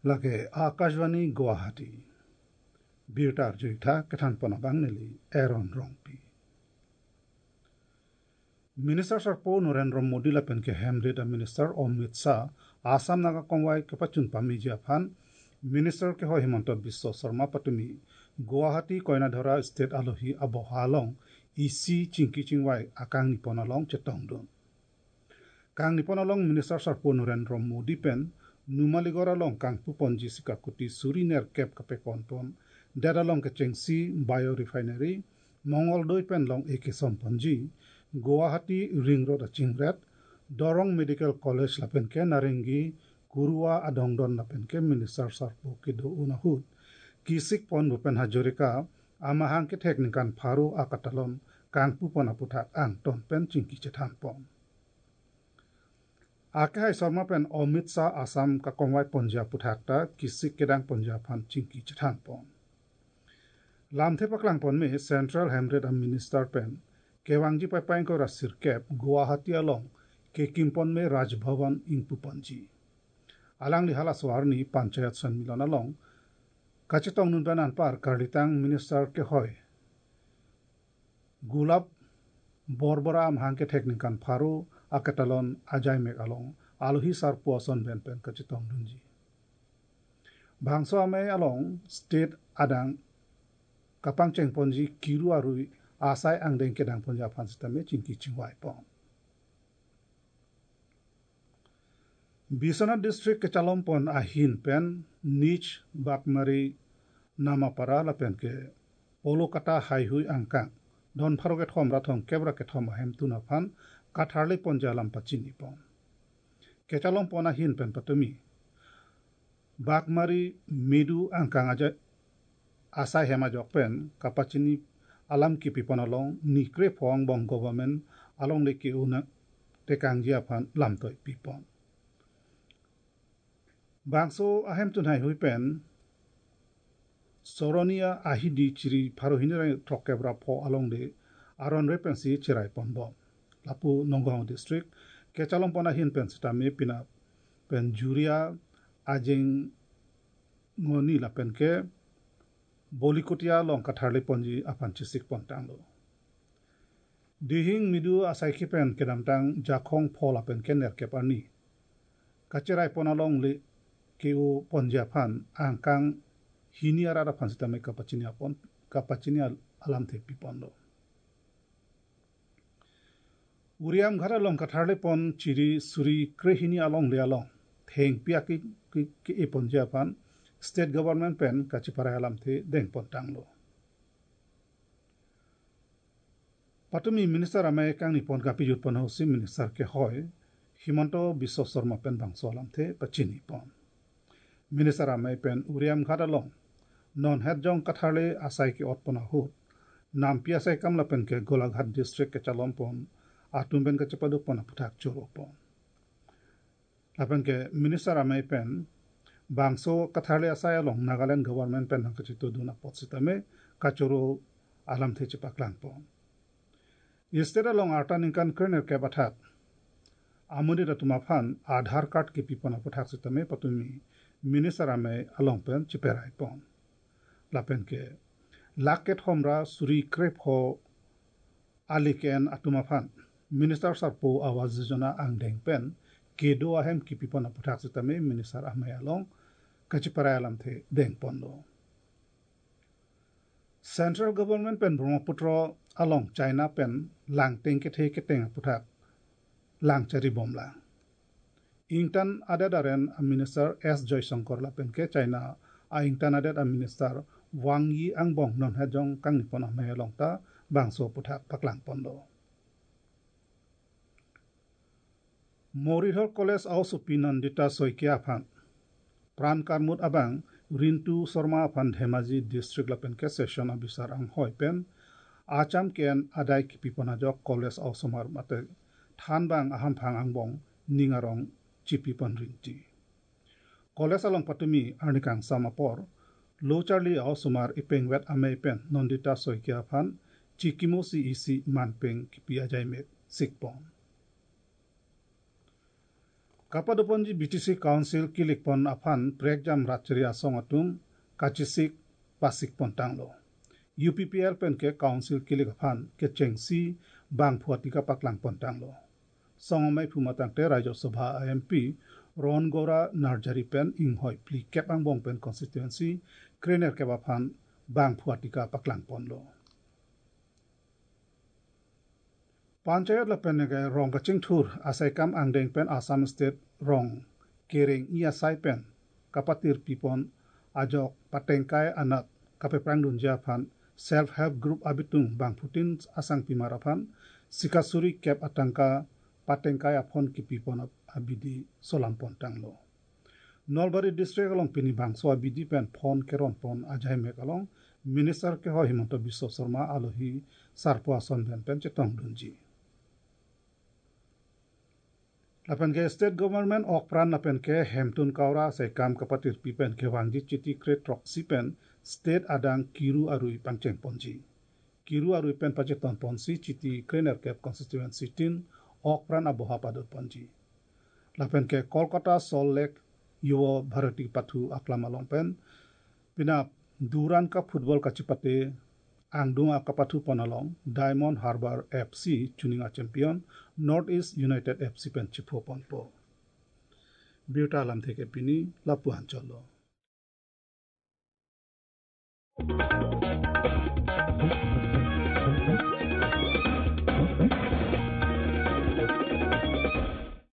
lage Akashvani Guwahati Birtar Juita Ketan Ponabangneli Aaron Rongpi Minister Sarpo Narendra Modi la pen ke Hemrida Minister Amit Shah Assam Naga Kongwai ke pachun pamiji aphan Minister ke hoi Himanta Biswa Sarma patumi Guwahati Koinadhara State Alohi Abohalong isi Chinki Chingwai akang niponalong chetongdon Kang niponalong Minister Sarpo Narendra Modi pen Numaligora long kang puponji sikakuti suriner kep kapekonpon dadalong ke chengsi biorefinery Mongol doi pen long eke somponji Guwahati Ring Road Chingret Dorong Medical College lapen ke Narengi Kurua Adongdon lapen ke Minister Sarpo Kido Unahut Kisik pon bupen Hajorika amahang ke teknikan paru akatalon kang pupon aputak ang ton pen chingki chetan pon Ake hai Sarma pen Amit Shah Assam ka kongwai Punjab puthakta Kisik kedang Punjab han chingki chetan pon Lamthe paklang pon me Central Hemred Minister pen Kewangji Papain ko rasir kep Guwahati along ke kimpon me Raj Bhavan ing pupanji alang lihala swarni panchayat sanmilan along kachetong nun banan par karditang minister ke hoy Gulab Borbora amhang ke teknikan paru akatalon ajay mek along aluhi sarpo son ben pen kachetong nunji bangso ame along state adang kapang cheng ponji kiru arui asai ang deng kedang Punjab han sisteme chingki chingwai pon Bisana district ke calon pon ahin pen Nich Bakmari Namapara la pen ke Polo kata hai hui angkang don pharo ke thom rathong kebra ke thom ahem tuna phan Katharle pon jalam pachini pon ke calon pon ahin pen patumi Bakmari Medu angkang aja asai hema jok pen kapachini alam ki pipon along ni kre phong bong government along le ki una tekang jia phan lam toy pipon Bangso ahem tunai hui pen Soronia ahidi chiri pharo hinira thokebra pho along de aron repensi chirai pon bom lapu Nonggaon district ke calon pon ahin pen stame pina pen juria ajeng ngoni la pen ke Bolikotia long Katharle ponji apan chisik pon tanglo Dihing midu asai ki pen kedamtang Jakhong phol apen kener ke pani kacherai pon along le keu ponjapan angkang hini arada pansitame kapachini alam the pipondo Uriam ghara long Katharle pon chiri suri krehini along le along theng pia ki e ponjapan state government pen kachipara alam the deng pon tanglo Patumi minister amay kang ni pon kapi jut pon hosi minister ke hoy Himanta Biswa Sarma pen bangso alam the pachini pon Minister amay pen Uriam ghara long non het jong Katharle asai ki ot pona hut nam pia sai kam la pen ke Golaghat district ke calon pon atum pen ke chapadu pona puthak choro pon la pen ke minister amay pen bangso Katharle asai along Nagaland government pen ke chito duna pot sitame kachoro alam the chipaklang pon Yesterday along artaninkan kerner ke bathak amuni ratuma phan Aadhaar card ki pipona puthak sitame patumi minister amay along pen chiperai pon lapen ke laket homra suri krep ho aliken atuma phan minister sarpo awaz jona angdeng pen kedo ahem ki pipona puthak sitame minister amay along kachiparai alam the deng pondo Central government pen Brahmaputra along China pen lang teng ke teng puthak lang chari bomla Ingtan adadaren minister S Joysankar la pen ke China a ingtan adat minister Wang Yi angbong non hajong kang nipon amay along ta bangso puthak paklang pondo Morihol College au supinan dita soikia phan Pran Karmut abang Rintu Sarma phan Dhemaji district la pen ke session officer ang hoi pen acham ken adai ki pipona jok college au somar mate than bang aham phang angbong ningarong chipi pon rinti college along patumi arnikang samapor Lo Charlie au somar ipengwet amay pen nondita soikia phan chikimosi isi manpeng ki pia jaimek sikpon Kapadoponji BTC Council kilik pon afan pregjam ratcheri asong atum kachisik pasik pontanglo. UPPL pen ke council kilik afan ke chengsi bang phuatika paklang pontanglo. Songomai pumatang te Rajya Sabha MP Ron Gora Narjari pen inghoi pli kepang bong pen constituency krener ke afan bang phuatika paklang ponlo. Panchayat la pen ke rong kaching thur asai kam angdeng pen Assam State rong kering ia sai pen kapatir pipon ajok patengkai anak kapeprang dunja phan self help group abitung bang putin asang pimaraphan sikasuri kep atangka patengkai aphon ki pipon abidi solampon tanglo. Nolbari district along pini bang so abidi pen phone keron pon ajai mek along minister ke ho Himanta Biswa Sarma alohi sarpo ason pen chetong dunji. Lapan ke state government ok pran lapan ke Hemtun Kaura se kam kapatir pipen ke wangji chiti kret troksi pen state adang kiru arui pangcheng ponji. Kiru arui pen pacheton ponsi chiti krener kep constituency tin ok pran aboha padot ponji. Lapan ke Kolkata Salt Lake Yuwa Bharati Pathu aklam along pen pina Duran ka football kachipate angdung akapathu ponalong Diamond Harbour FC chuninga champion North East United FC pen chipo ponpo. Biuta alam theke pini lapuan cholo.